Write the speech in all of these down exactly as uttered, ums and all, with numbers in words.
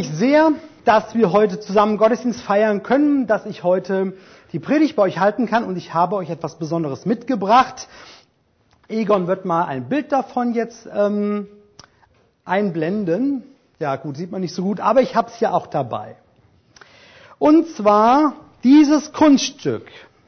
Sehr, dass wir heute zusammen Gottesdienst feiern können, dass ich heute die Predigt bei euch halten kann und ich habe euch etwas Besonderes mitgebracht. Egon wird mal ein Bild davon jetzt ähm, einblenden. Ja gut, sieht man nicht so gut, aber ich habe es ja auch dabei. Und zwar dieses Kunststück.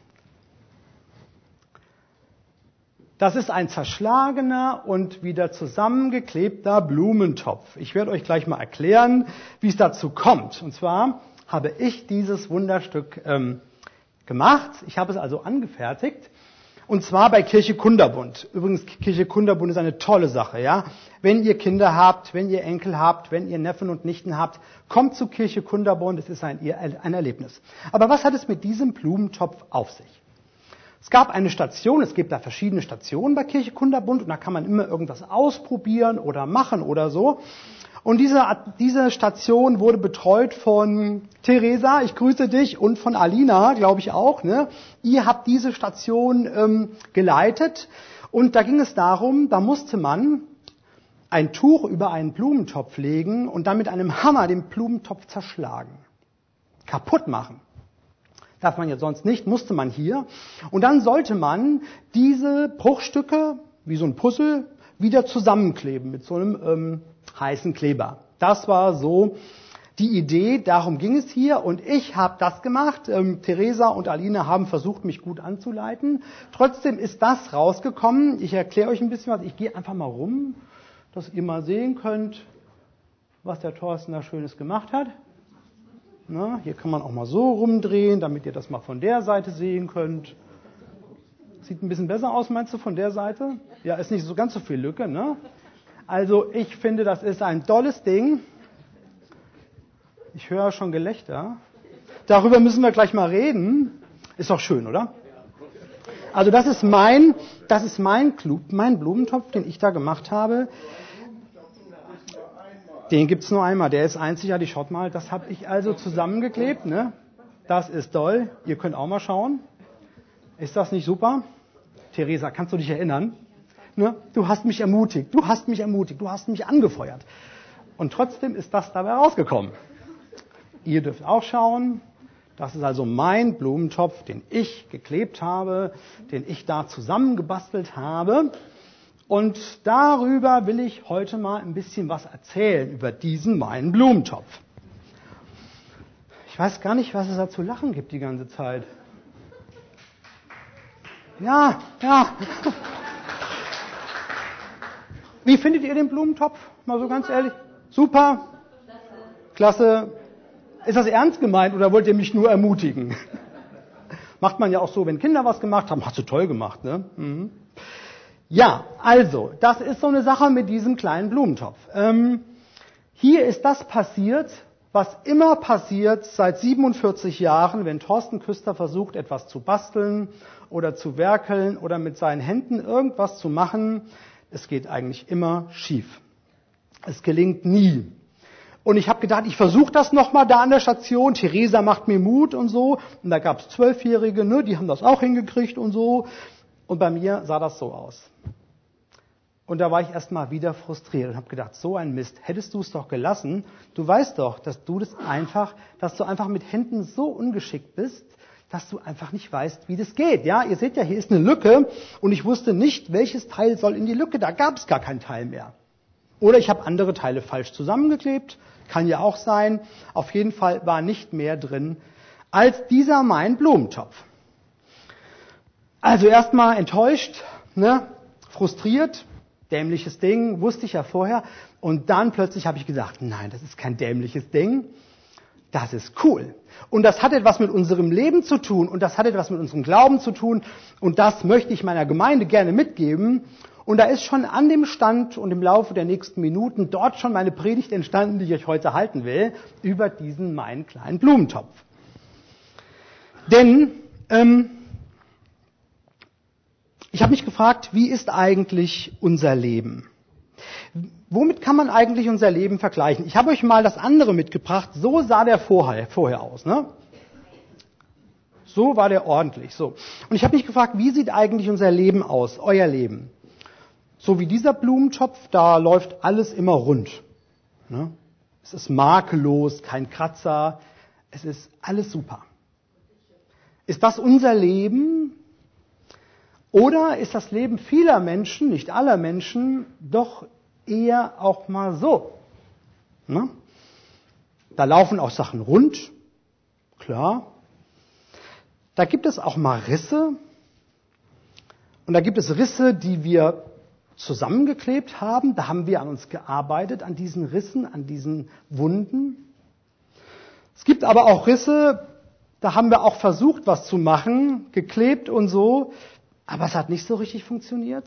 Das ist ein zerschlagener und wieder zusammengeklebter Blumentopf. Ich werde euch gleich mal erklären, wie es dazu kommt. Und zwar habe ich dieses Wunderstück ähm, gemacht. Ich habe es also angefertigt. Und zwar bei Kirche Kunderbund. Übrigens, Kirche Kunderbund ist eine tolle Sache, ja. Wenn ihr Kinder habt, wenn ihr Enkel habt, wenn ihr Neffen und Nichten habt, kommt zu Kirche Kunderbund. Es ist ein, ein Erlebnis. Aber was hat es mit diesem Blumentopf auf sich? Es gab eine Station, es gibt da verschiedene Stationen bei Kirche Kunderbund und da kann man immer irgendwas ausprobieren oder machen oder so. Und diese, diese Station wurde betreut von Theresa, ich grüße dich, und von Alina, glaube ich auch. Ne? Ihr habt diese Station ähm, geleitet und da ging es darum, da musste man ein Tuch über einen Blumentopf legen und dann mit einem Hammer den Blumentopf zerschlagen, kaputt machen. Darf man ja sonst nicht, musste man hier. Und dann sollte man diese Bruchstücke, wie so ein Puzzle, wieder zusammenkleben mit so einem ähm, heißen Kleber. Das war so die Idee, darum ging es hier. Und ich habe das gemacht. Ähm, Theresa und Aline haben versucht, mich gut anzuleiten. Trotzdem ist das rausgekommen. Ich erkläre euch ein bisschen was. Ich gehe einfach mal rum, dass ihr mal sehen könnt, was der Thorsten da Schönes gemacht hat. Na, hier kann man auch mal so rumdrehen, damit ihr das mal von der Seite sehen könnt. Sieht ein bisschen besser aus, meinst du, von der Seite? Ja, ist nicht so ganz so viel Lücke, ne? Also ich finde, das ist ein tolles Ding. Ich höre schon Gelächter. Darüber müssen wir gleich mal reden. Ist doch schön, oder? Also das ist mein, das ist mein, mein Blumentopf, den ich da gemacht habe. Den gibt's nur einmal, der ist einzigartig. Schaut mal, das habe ich also zusammengeklebt. Ne? Das ist toll. Ihr könnt auch mal schauen. Ist das nicht super? Theresa, kannst du dich erinnern? Ne? Du hast mich ermutigt, du hast mich ermutigt, du hast mich angefeuert. Und trotzdem ist das dabei rausgekommen. Ihr dürft auch schauen. Das ist also mein Blumentopf, den ich geklebt habe, den ich da zusammengebastelt habe. Und darüber will ich heute mal ein bisschen was erzählen, über diesen meinen Blumentopf. Ich weiß gar nicht, was es da zu lachen gibt die ganze Zeit. Ja, ja. Wie findet ihr den Blumentopf? Mal so ganz ehrlich. Super. Klasse. Ist das ernst gemeint oder wollt ihr mich nur ermutigen? Macht man ja auch so, wenn Kinder was gemacht haben. Hast du toll gemacht, ne? Mhm. Ja, also, das ist so eine Sache mit diesem kleinen Blumentopf. Ähm, hier ist das passiert, was immer passiert seit siebenundvierzig Jahren, wenn Thorsten Küster versucht, etwas zu basteln oder zu werkeln oder mit seinen Händen irgendwas zu machen. Es geht eigentlich immer schief. Es gelingt nie. Und ich habe gedacht, ich versuche das nochmal da an der Station. Theresa macht mir Mut und so. Und da gab es Zwölfjährige, ne, die haben das auch hingekriegt und so. Und bei mir sah das so aus. Und da war ich erstmal wieder frustriert und habe gedacht, so ein Mist, hättest du es doch gelassen. Du weißt doch, dass du das einfach, dass du einfach mit Händen so ungeschickt bist, dass du einfach nicht weißt, wie das geht. Ja, ihr seht ja, hier ist eine Lücke und ich wusste nicht, welches Teil soll in die Lücke. Da gab es gar kein Teil mehr. Oder ich habe andere Teile falsch zusammengeklebt. Kann ja auch sein. Auf jeden Fall war nicht mehr drin als dieser mein Blumentopf. Also erstmal enttäuscht, ne, frustriert, dämliches Ding, wusste ich ja vorher. Und dann plötzlich habe ich gesagt, nein, das ist kein dämliches Ding, das ist cool. Und das hat etwas mit unserem Leben zu tun und das hat etwas mit unserem Glauben zu tun. Und das möchte ich meiner Gemeinde gerne mitgeben. Und da ist schon an dem Stand und im Laufe der nächsten Minuten dort schon meine Predigt entstanden, die ich euch heute halten will, über diesen meinen kleinen Blumentopf. Denn ähm, ich habe mich gefragt, wie ist eigentlich unser Leben? Womit kann man eigentlich unser Leben vergleichen? Ich habe euch mal das andere mitgebracht. So sah der vorher, vorher aus. Ne? So war der ordentlich. So. Und ich habe mich gefragt, wie sieht eigentlich unser Leben aus, euer Leben? So wie dieser Blumentopf, da läuft alles immer rund. Ne? Es ist makellos, kein Kratzer. Es ist alles super. Ist das unser Leben? Oder ist das Leben vieler Menschen, nicht aller Menschen, doch eher auch mal so? Ne? Da laufen auch Sachen rund, klar. Da gibt es auch mal Risse. Und da gibt es Risse, die wir zusammengeklebt haben. Da haben wir an uns gearbeitet, an diesen Rissen, an diesen Wunden. Es gibt aber auch Risse, da haben wir auch versucht, was zu machen, geklebt und so. Aber es hat nicht so richtig funktioniert.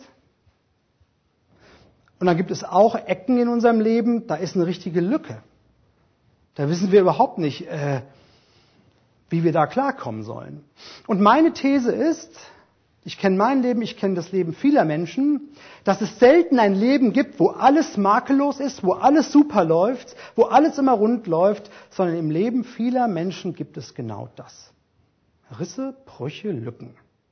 Und dann gibt es auch Ecken in unserem Leben, da ist eine richtige Lücke. Da wissen wir überhaupt nicht, äh, wie wir da klarkommen sollen. Und meine These ist, ich kenne mein Leben, ich kenne das Leben vieler Menschen, dass es selten ein Leben gibt, wo alles makellos ist, wo alles super läuft, wo alles immer rund läuft, sondern im Leben vieler Menschen gibt es genau das. Risse, Brüche, Lücken.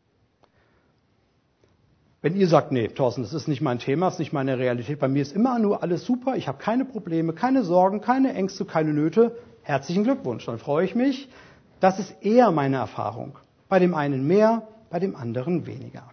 Wenn ihr sagt, nee, Thorsten, das ist nicht mein Thema, das ist nicht meine Realität, bei mir ist immer nur alles super, ich habe keine Probleme, keine Sorgen, keine Ängste, keine Nöte, herzlichen Glückwunsch, dann freue ich mich. Das ist eher meine Erfahrung. Bei dem einen mehr, bei dem anderen weniger.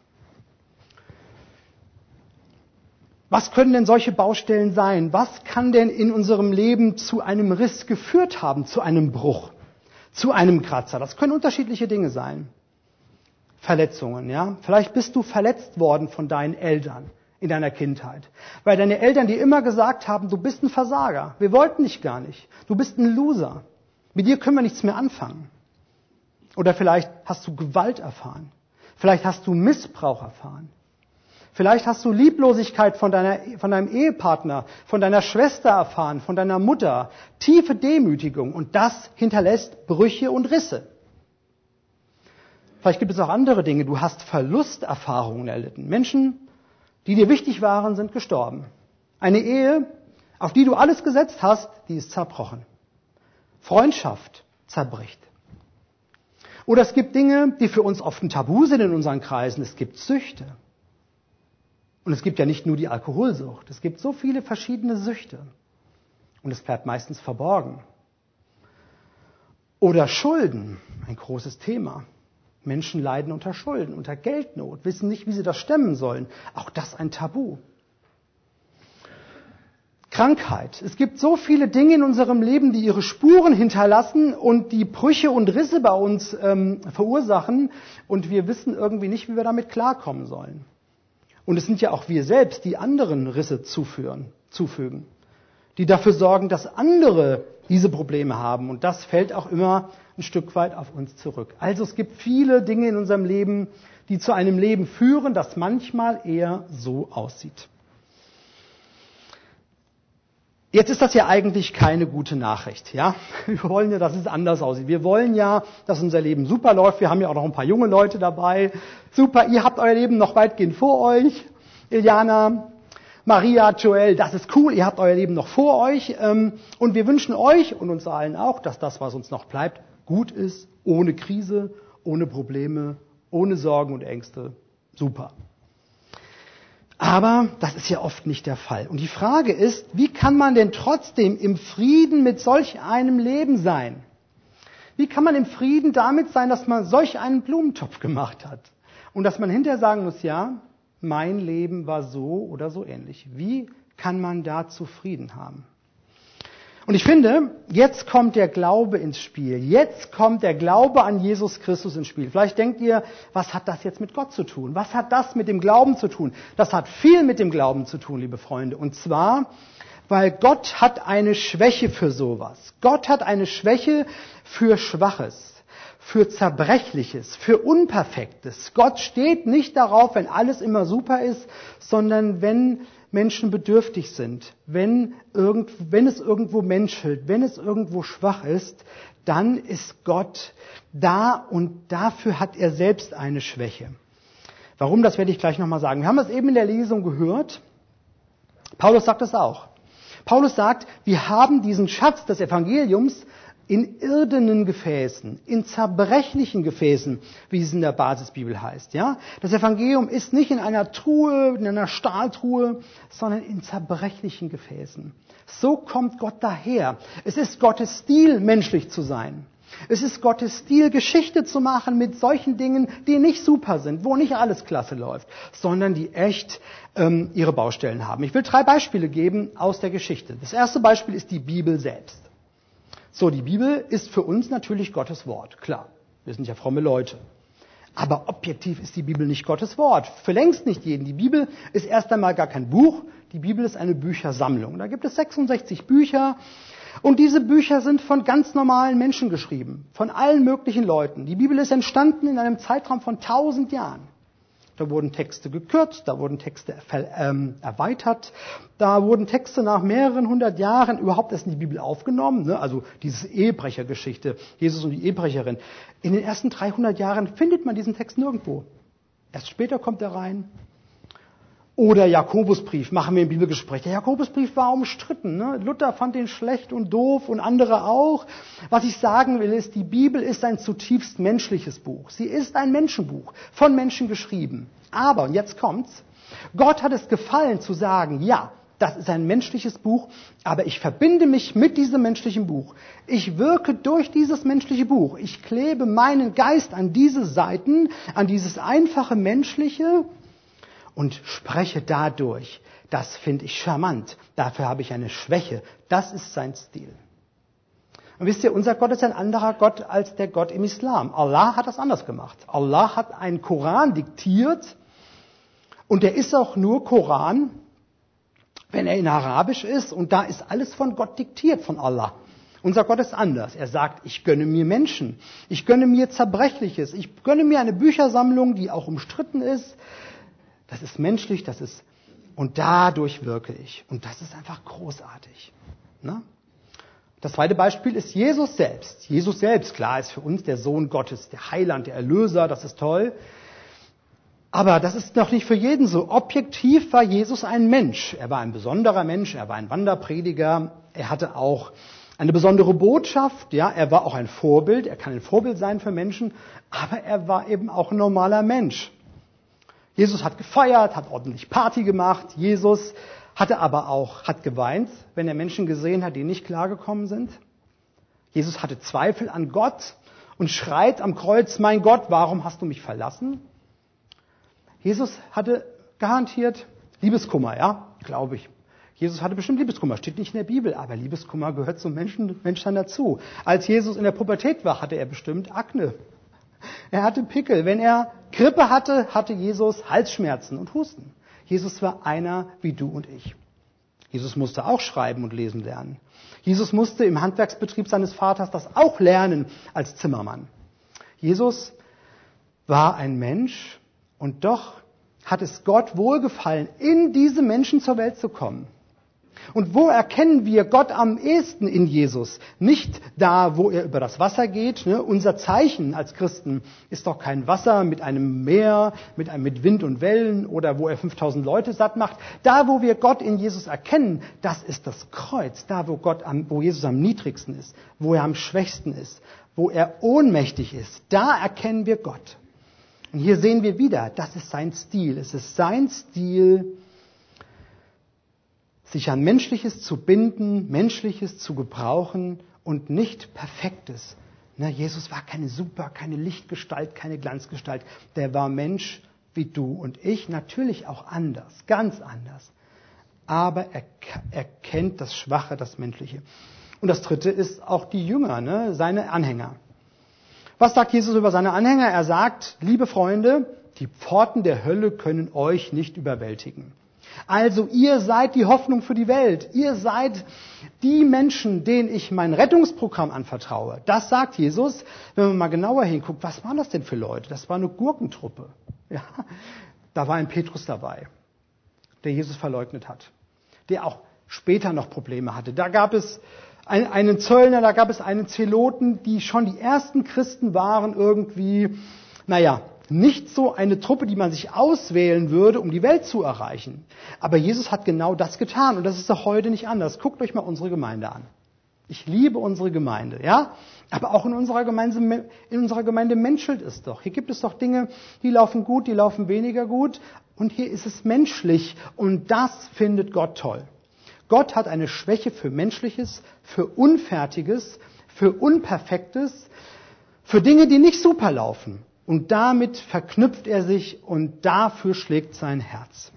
Was können denn solche Baustellen sein? Was kann denn in unserem Leben zu einem Riss geführt haben, zu einem Bruch, zu einem Kratzer? Das können unterschiedliche Dinge sein. Verletzungen, ja. Vielleicht bist du verletzt worden von deinen Eltern in deiner Kindheit. Weil deine Eltern dir immer gesagt haben, du bist ein Versager. Wir wollten dich gar nicht. Du bist ein Loser. Mit dir können wir nichts mehr anfangen. Oder vielleicht hast du Gewalt erfahren. Vielleicht hast du Missbrauch erfahren. Vielleicht hast du Lieblosigkeit von, deiner, von deinem Ehepartner, von deiner Schwester erfahren, von deiner Mutter. Tiefe Demütigung. Und das hinterlässt Brüche und Risse. Vielleicht gibt es auch andere Dinge. Du hast Verlusterfahrungen erlitten. Menschen, die dir wichtig waren, sind gestorben. Eine Ehe, auf die du alles gesetzt hast, die ist zerbrochen. Freundschaft zerbricht. Oder es gibt Dinge, die für uns oft ein Tabu sind in unseren Kreisen. Es gibt Süchte. Und es gibt ja nicht nur die Alkoholsucht. Es gibt so viele verschiedene Süchte. Und es bleibt meistens verborgen. Oder Schulden, ein großes Thema. Menschen leiden unter Schulden, unter Geldnot, wissen nicht, wie sie das stemmen sollen. Auch das ein Tabu. Krankheit. Es gibt so viele Dinge in unserem Leben, die ihre Spuren hinterlassen und die Brüche und Risse bei uns ähm, verursachen. Und wir wissen irgendwie nicht, wie wir damit klarkommen sollen. Und es sind ja auch wir selbst, die anderen Risse zuführen, zufügen. Die dafür sorgen, dass andere diese Probleme haben. Und das fällt auch immer ein Stück weit auf uns zurück. Also es gibt viele Dinge in unserem Leben, die zu einem Leben führen, das manchmal eher so aussieht. Jetzt ist das ja eigentlich keine gute Nachricht, ja? Wir wollen ja, dass es anders aussieht. Wir wollen ja, dass unser Leben super läuft. Wir haben ja auch noch ein paar junge Leute dabei. Super, ihr habt euer Leben noch weitgehend vor euch. Iliana, Maria, Joel, das ist cool, ihr habt euer Leben noch vor euch. Und wir wünschen euch und uns allen auch, dass das, was uns noch bleibt, gut ist, ohne Krise, ohne Probleme, ohne Sorgen und Ängste. Super. Aber das ist ja oft nicht der Fall. Und die Frage ist, wie kann man denn trotzdem im Frieden mit solch einem Leben sein? Wie kann man im Frieden damit sein, dass man solch einen Blumentopf gemacht hat? Und dass man hinterher sagen muss, ja, mein Leben war so oder so ähnlich. Wie kann man da Frieden haben? Und ich finde, jetzt kommt der Glaube ins Spiel. Jetzt kommt der Glaube an Jesus Christus ins Spiel. Vielleicht denkt ihr, was hat das jetzt mit Gott zu tun? Was hat das mit dem Glauben zu tun? Das hat viel mit dem Glauben zu tun, liebe Freunde. Und zwar, weil Gott hat eine Schwäche für sowas. Gott hat eine Schwäche für Schwaches, für Zerbrechliches, für Unperfektes. Gott steht nicht darauf, wenn alles immer super ist, sondern wenn Menschen bedürftig sind, wenn, irgend, wenn es irgendwo menschelt, wenn es irgendwo schwach ist, dann ist Gott da und dafür hat er selbst eine Schwäche. Warum, das werde ich gleich nochmal sagen. Wir haben das eben in der Lesung gehört. Paulus sagt das auch. Paulus sagt, wir haben diesen Schatz des Evangeliums in irdenen Gefäßen, in zerbrechlichen Gefäßen, wie es in der Basisbibel heißt. Ja? Das Evangelium ist nicht in einer Truhe, in einer Stahltruhe, sondern in zerbrechlichen Gefäßen. So kommt Gott daher. Es ist Gottes Stil, menschlich zu sein. Es ist Gottes Stil, Geschichte zu machen mit solchen Dingen, die nicht super sind, wo nicht alles klasse läuft, sondern die echt ähm, ihre Baustellen haben. Ich will drei Beispiele geben aus der Geschichte. Das erste Beispiel ist die Bibel selbst. So, die Bibel ist für uns natürlich Gottes Wort, klar. Wir sind ja fromme Leute. Aber objektiv ist die Bibel nicht Gottes Wort. Für längst nicht jeden. Die Bibel ist erst einmal gar kein Buch. Die Bibel ist eine Büchersammlung. Da gibt es sechsundsechzig Bücher. Und diese Bücher sind von ganz normalen Menschen geschrieben. Von allen möglichen Leuten. Die Bibel ist entstanden in einem Zeitraum von tausend Jahren. Da wurden Texte gekürzt, da wurden Texte ähm, erweitert, da wurden Texte nach mehreren hundert Jahren überhaupt erst in die Bibel aufgenommen. Ne? Also diese Ehebrechergeschichte, Jesus und die Ehebrecherin. In den ersten dreihundert Jahren findet man diesen Text nirgendwo. Erst später kommt er rein. Oder Jakobusbrief, machen wir im Bibelgespräch. Der Jakobusbrief war umstritten. Ne? Luther fand den schlecht und doof und andere auch. Was ich sagen will, ist, die Bibel ist ein zutiefst menschliches Buch. Sie ist ein Menschenbuch, von Menschen geschrieben. Aber, und jetzt kommt's, Gott hat es gefallen zu sagen, ja, das ist ein menschliches Buch, aber ich verbinde mich mit diesem menschlichen Buch. Ich wirke durch dieses menschliche Buch. Ich klebe meinen Geist an diese Seiten, an dieses einfache Menschliche, und spreche dadurch. Das finde ich charmant. Dafür habe ich eine Schwäche. Das ist sein Stil. Und wisst ihr, unser Gott ist ein anderer Gott als der Gott im Islam. Allah hat das anders gemacht. Allah hat einen Koran diktiert und der ist auch nur Koran, wenn er in Arabisch ist und da ist alles von Gott diktiert, von Allah. Unser Gott ist anders. Er sagt, ich gönne mir Menschen. Ich gönne mir Zerbrechliches. Ich gönne mir eine Büchersammlung, die auch umstritten ist. Das ist menschlich, das ist, und dadurch wirke ich. Und das ist einfach großartig. Ne? Das zweite Beispiel ist Jesus selbst. Jesus selbst, klar, ist für uns der Sohn Gottes, der Heiland, der Erlöser, das ist toll. Aber das ist noch nicht für jeden so. Objektiv war Jesus ein Mensch. Er war ein besonderer Mensch, er war ein Wanderprediger, er hatte auch eine besondere Botschaft, ja, er war auch ein Vorbild, er kann ein Vorbild sein für Menschen, aber er war eben auch ein normaler Mensch. Jesus hat gefeiert, hat ordentlich Party gemacht. Jesus hatte aber auch, hat geweint, wenn er Menschen gesehen hat, die nicht klargekommen sind. Jesus hatte Zweifel an Gott und schreit am Kreuz, mein Gott, warum hast du mich verlassen? Jesus hatte garantiert Liebeskummer, ja, glaube ich. Jesus hatte bestimmt Liebeskummer, steht nicht in der Bibel, aber Liebeskummer gehört zum Menschen, Menschsein dazu. Als Jesus in der Pubertät war, hatte er bestimmt Akne. Er hatte Pickel. Wenn er Grippe hatte, hatte Jesus Halsschmerzen und Husten. Jesus war einer wie du und ich. Jesus musste auch schreiben und lesen lernen. Jesus musste im Handwerksbetrieb seines Vaters das auch lernen als Zimmermann. Jesus war ein Mensch und doch hat es Gott wohlgefallen, in diese Menschen zur Welt zu kommen. Und wo erkennen wir Gott am ehesten in Jesus? Nicht da, wo er über das Wasser geht. Ne? Unser Zeichen als Christen ist doch kein Wasser mit einem Meer, mit, einem, mit Wind und Wellen oder wo er fünftausend Leute satt macht. Da, wo wir Gott in Jesus erkennen, das ist das Kreuz. Da, wo, Gott am, wo Jesus am niedrigsten ist, wo er am schwächsten ist, wo er ohnmächtig ist. Da erkennen wir Gott. Und hier sehen wir wieder, das ist sein Stil. Es ist sein Stil, sich an Menschliches zu binden, Menschliches zu gebrauchen und nicht Perfektes. Na, Jesus war keine Super, keine Lichtgestalt, keine Glanzgestalt. Der war Mensch wie du und ich, natürlich auch anders, ganz anders. Aber er, er kennt das Schwache, das Menschliche. Und das Dritte ist auch die Jünger, ne, seine Anhänger. Was sagt Jesus über seine Anhänger? Er sagt, liebe Freunde, die Pforten der Hölle können euch nicht überwältigen. Also ihr seid die Hoffnung für die Welt. Ihr seid die Menschen, denen ich mein Rettungsprogramm anvertraue. Das sagt Jesus. Wenn man mal genauer hinguckt, was waren das denn für Leute? Das war eine Gurkentruppe. Ja, da war ein Petrus dabei, der Jesus verleugnet hat, der auch später noch Probleme hatte. Da gab es einen Zöllner, da gab es einen Zeloten, die schon die ersten Christen waren irgendwie, naja, nicht so eine Truppe, die man sich auswählen würde, um die Welt zu erreichen. Aber Jesus hat genau das getan und das ist auch heute nicht anders. Guckt euch mal unsere Gemeinde an. Ich liebe unsere Gemeinde, ja? Aber auch in unserer Gemeinde, in unserer Gemeinde menschelt es doch. Hier gibt es doch Dinge, die laufen gut, die laufen weniger gut. Und hier ist es menschlich. Und das findet Gott toll. Gott hat eine Schwäche für Menschliches, für Unfertiges, für Unperfektes, für Dinge, die nicht super laufen. Und damit verknüpft er sich und dafür schlägt sein Herz.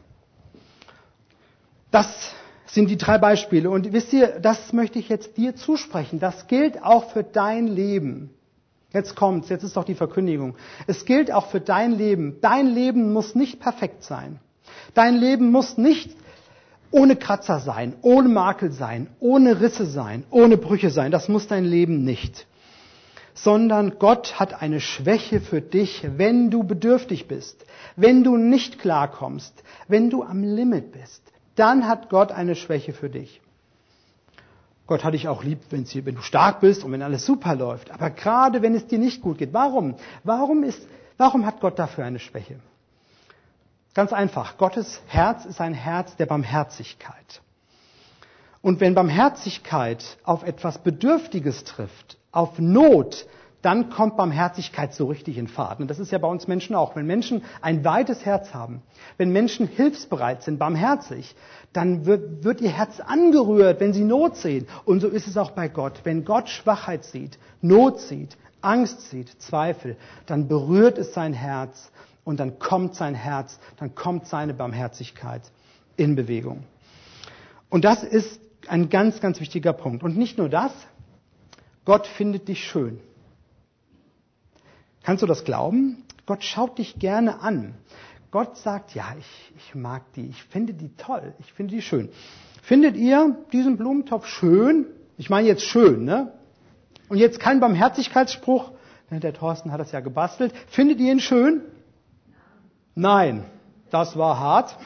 Das sind die drei Beispiele. Und wisst ihr, das möchte ich jetzt dir zusprechen. Das gilt auch für dein Leben. Jetzt kommt's, jetzt ist doch die Verkündigung. Es gilt auch für dein Leben. Dein Leben muss nicht perfekt sein. Dein Leben muss nicht ohne Kratzer sein, ohne Makel sein, ohne Risse sein, ohne Brüche sein. Das muss dein Leben nicht. Sondern Gott hat eine Schwäche für dich, wenn du bedürftig bist, wenn du nicht klarkommst, wenn du am Limit bist. Dann hat Gott eine Schwäche für dich. Gott hat dich auch lieb, wenn du stark bist und wenn alles super läuft. Aber gerade wenn es dir nicht gut geht. Warum? Warum, ist, warum hat Gott dafür eine Schwäche? Ganz einfach. Gottes Herz ist ein Herz der Barmherzigkeit. Und wenn Barmherzigkeit auf etwas Bedürftiges trifft, auf Not, dann kommt Barmherzigkeit so richtig in Fahrt. Und das ist ja bei uns Menschen auch. Wenn Menschen ein weites Herz haben, wenn Menschen hilfsbereit sind, barmherzig, dann wird, wird ihr Herz angerührt, wenn sie Not sehen. Und so ist es auch bei Gott. Wenn Gott Schwachheit sieht, Not sieht, Angst sieht, Zweifel, dann berührt es sein Herz und dann kommt sein Herz, dann kommt seine Barmherzigkeit in Bewegung. Und das ist ein ganz, ganz wichtiger Punkt. Und nicht nur das, Gott findet dich schön. Kannst du das glauben? Gott schaut dich gerne an. Gott sagt, ja, ich, ich mag die, ich finde die toll, ich finde die schön. Findet ihr diesen Blumentopf schön? Ich meine jetzt schön, ne? Und jetzt kein Barmherzigkeitsspruch, der Thorsten hat das ja gebastelt. Findet ihr ihn schön? Nein, das war hart.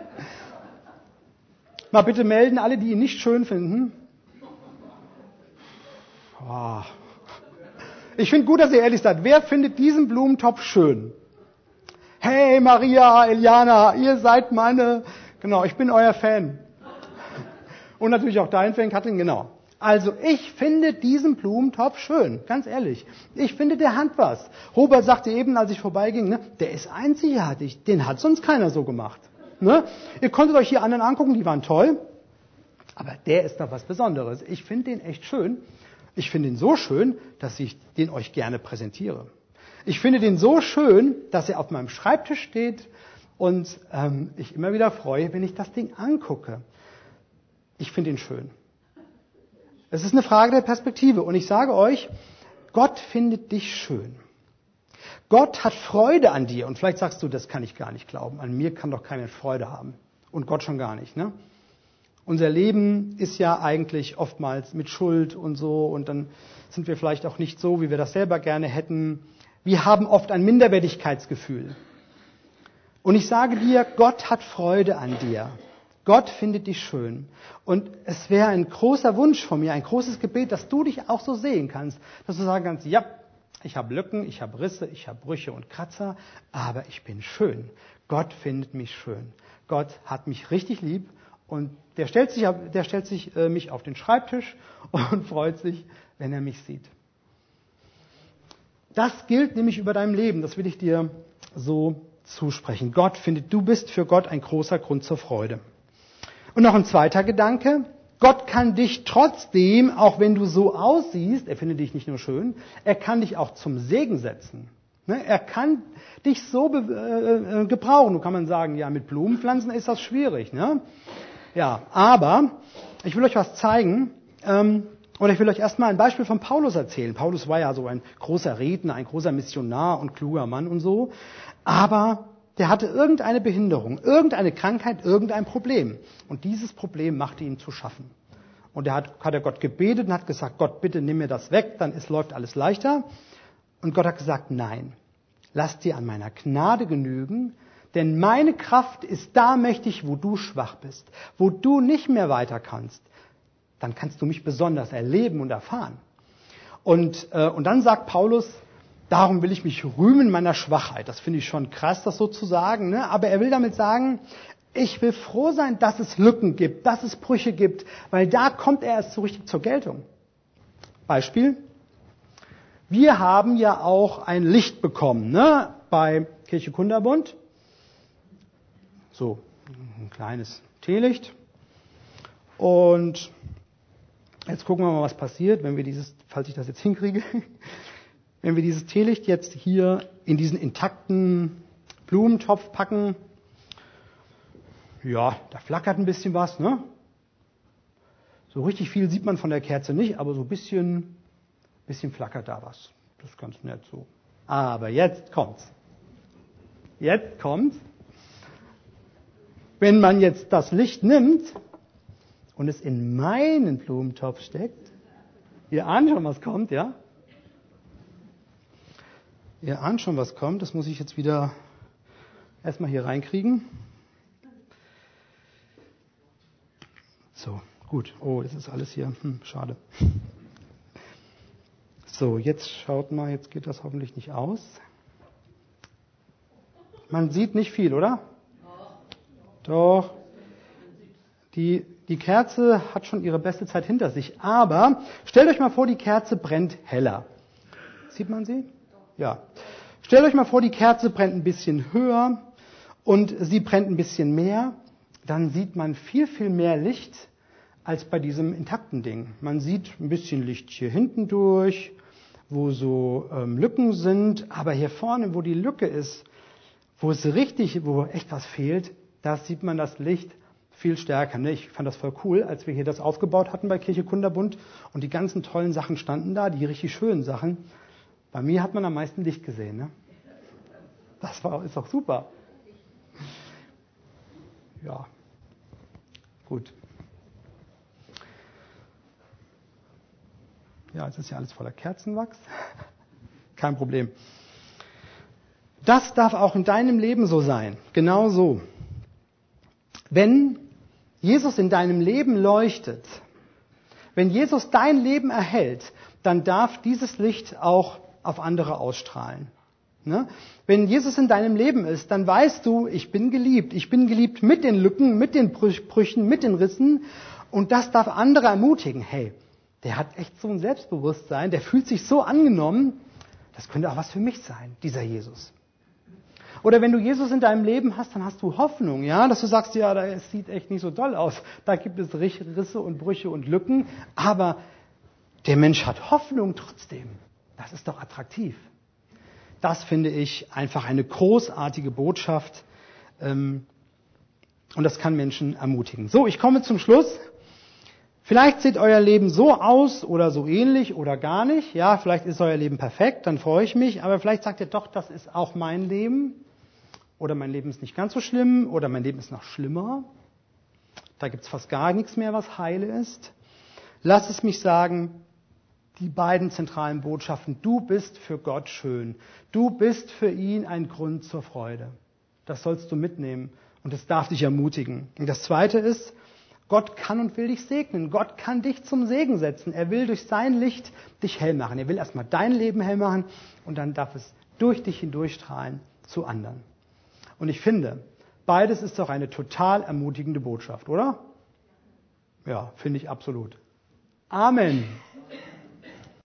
Mal bitte melden, alle, die ihn nicht schön finden. Oh. Ich finde gut, dass ihr ehrlich seid. Wer findet diesen Blumentopf schön? Hey Maria, Eliana, ihr seid meine, genau, ich bin euer Fan. Und natürlich auch dein Fan, Katrin, genau. Also ich finde diesen Blumentopf schön, ganz ehrlich. Ich finde, der hat was. Robert sagte eben, als ich vorbeiging, ne, der ist einzigartig, den hat sonst keiner so gemacht. Ne? Ihr konntet euch die anderen angucken, die waren toll, aber der ist doch was Besonderes. Ich finde den echt schön. Ich finde ihn so schön, dass ich den euch gerne präsentiere. Ich finde den so schön, dass er auf meinem Schreibtisch steht und ähm, ich immer wieder freue, wenn ich das Ding angucke. Ich finde ihn schön. Es ist eine Frage der Perspektive und ich sage euch, Gott findet dich schön. Gott hat Freude an dir und vielleicht sagst du, das kann ich gar nicht glauben. An mir kann doch keiner Freude haben und Gott schon gar nicht, ne? Unser Leben ist ja eigentlich oftmals mit Schuld und so und dann sind wir vielleicht auch nicht so, wie wir das selber gerne hätten. Wir haben oft ein Minderwertigkeitsgefühl. Und ich sage dir, Gott hat Freude an dir. Gott findet dich schön. Und es wäre ein großer Wunsch von mir, ein großes Gebet, dass du dich auch so sehen kannst, dass du sagen kannst, ja, ich habe Lücken, ich habe Risse, ich habe Brüche und Kratzer, aber ich bin schön. Gott findet mich schön. Gott hat mich richtig lieb. Und der stellt sich, der stellt sich äh, mich auf den Schreibtisch und freut sich, wenn er mich sieht. Das gilt nämlich über deinem Leben. Das will ich dir so zusprechen. Gott findet, du bist für Gott ein großer Grund zur Freude. Und noch ein zweiter Gedanke. Gott kann dich trotzdem, auch wenn du so aussiehst, er findet dich nicht nur schön, er kann dich auch zum Segen setzen. Ne? Er kann dich so be- äh, gebrauchen. Nun kann man sagen, ja, mit Blumenpflanzen ist das schwierig, ne? Ja, aber ich will euch was zeigen ähm, und ich will euch erstmal ein Beispiel von Paulus erzählen. Paulus war ja so ein großer Redner, ein großer Missionar und kluger Mann und so, aber der hatte irgendeine Behinderung, irgendeine Krankheit, irgendein Problem und dieses Problem machte ihm zu schaffen. Und er hat, hat er Gott gebetet und hat gesagt, Gott, bitte nimm mir das weg, dann ist, läuft alles leichter. Und Gott hat gesagt, nein, lass dir an meiner Gnade genügen, denn meine Kraft ist da mächtig, wo du schwach bist, wo du nicht mehr weiter kannst. Dann kannst du mich besonders erleben und erfahren. Und, äh, und dann sagt Paulus, darum will ich mich rühmen meiner Schwachheit. Das finde ich schon krass, das so zu sagen, ne? Aber er will damit sagen, ich will froh sein, dass es Lücken gibt, dass es Brüche gibt, weil da kommt er erst so richtig zur Geltung. Beispiel. Wir haben ja auch ein Licht bekommen, ne? Bei Kirche Kunterbund. So, ein kleines Teelicht. Und jetzt gucken wir mal, was passiert, wenn wir dieses, falls ich das jetzt hinkriege, wenn wir dieses Teelicht jetzt hier in diesen intakten Blumentopf packen. Ja, da flackert ein bisschen was, ne? So richtig viel sieht man von der Kerze nicht, aber so ein bisschen, bisschen flackert da was. Das ist ganz nett so. Aber jetzt kommt's. Jetzt kommt's. Wenn man jetzt das Licht nimmt und es in meinen Blumentopf steckt, ihr ahnt schon, was kommt, ja? Ihr ahnt schon, was kommt. Das muss ich jetzt wieder erstmal hier reinkriegen. So, gut. Oh, das ist alles hier. Hm, schade. So, jetzt schaut mal, jetzt geht das hoffentlich nicht aus. Man sieht nicht viel, oder? Doch. Die, die Kerze hat schon ihre beste Zeit hinter sich. Aber stellt euch mal vor, die Kerze brennt heller. Sieht man sie? Ja. Stellt euch mal vor, die Kerze brennt ein bisschen höher und sie brennt ein bisschen mehr. Dann sieht man viel, viel mehr Licht als bei diesem intakten Ding. Man sieht ein bisschen Licht hier hinten durch, wo so ähm, Lücken sind. Aber hier vorne, wo die Lücke ist, wo es richtig, wo echt was fehlt, da sieht man das Licht viel stärker. Ne? Ich fand das voll cool, als wir hier das aufgebaut hatten bei Kirche Kunterbund und die ganzen tollen Sachen standen da, die richtig schönen Sachen. Bei mir hat man am meisten Licht gesehen. Ne? Das war, ist doch super. Ja, gut. Ja, jetzt ist ja alles voller Kerzenwachs. Kein Problem. Das darf auch in deinem Leben so sein. Genau so. Wenn Jesus in deinem Leben leuchtet, wenn Jesus dein Leben erhält, dann darf dieses Licht auch auf andere ausstrahlen. Ne? Wenn Jesus in deinem Leben ist, dann weißt du, ich bin geliebt. Ich bin geliebt mit den Lücken, mit den Brüchen, mit den Rissen. Und das darf andere ermutigen. Hey, der hat echt so ein Selbstbewusstsein, der fühlt sich so angenommen. Das könnte auch was für mich sein, dieser Jesus. Oder wenn du Jesus in deinem Leben hast, dann hast du Hoffnung, ja, dass du sagst, ja, das sieht echt nicht so doll aus. Da gibt es Risse und Brüche und Lücken, aber der Mensch hat Hoffnung trotzdem. Das ist doch attraktiv. Das finde ich einfach eine großartige Botschaft ähm, und das kann Menschen ermutigen. So, ich komme zum Schluss. Vielleicht sieht euer Leben so aus oder so ähnlich oder gar nicht. Ja, vielleicht ist euer Leben perfekt, dann freue ich mich. Aber vielleicht sagt ihr doch, das ist auch mein Leben. Oder mein Leben ist nicht ganz so schlimm. Oder mein Leben ist noch schlimmer. Da gibt es fast gar nichts mehr, was heile ist. Lass es mich sagen, die beiden zentralen Botschaften. Du bist für Gott schön. Du bist für ihn ein Grund zur Freude. Das sollst du mitnehmen. Und das darf dich ermutigen. Und das Zweite ist, Gott kann und will dich segnen. Gott kann dich zum Segen setzen. Er will durch sein Licht dich hell machen. Er will erstmal dein Leben hell machen und dann darf es durch dich hindurchstrahlen zu anderen. Und ich finde, beides ist doch eine total ermutigende Botschaft, oder? Ja, finde ich absolut. Amen.